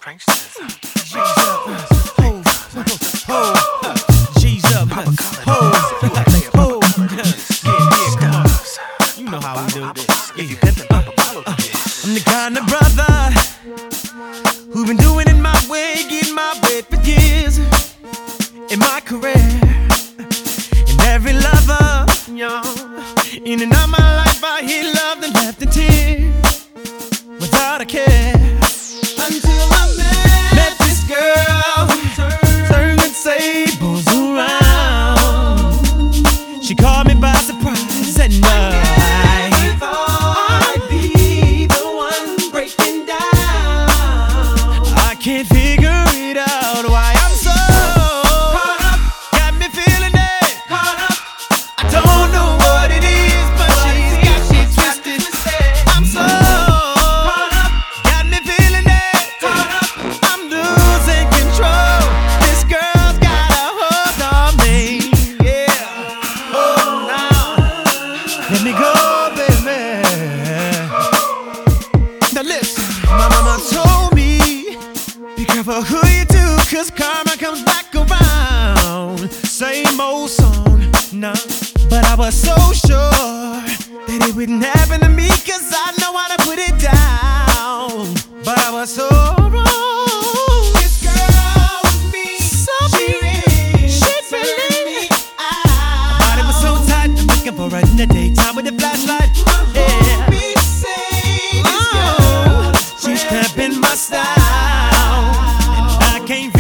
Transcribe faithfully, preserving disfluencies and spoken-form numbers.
pranksters. G's up, ho, ho, G's up, ho, ho, ho. Yeah, yeah, come on. You know how we do this. If you pimpin', pop a bottle to this. I'm the kind of brother who been doing it my way, getting my way for years in my career. And every lover, y'all, in and out my life, I hear love and left in tears without a care. Until I met, met this girl, turned the tables around. She caught me by surprise at night. I thought I'd be the one breaking down. I can't figure it out why I'm so caught up. Got me feeling it. Caught up. I don't know what it is, but she's got me twisted. I'm so caught up. Got me feeling it. Caught up. I'm losing control. This girl's got a hold on me. Yeah. Oh, now let me go, baby. Now listen, my mama told me, be careful who you do, cause karma comes back around. Same old song, nah. But I was so sure that it wouldn't happen to me, cause I know how to put it down. But I was so wrong. This girl with me, so she really, she really, my body was so tight, I'm looking for her in the daytime with a flashlight. Yeah. Oh, she's cramping my style, and I can't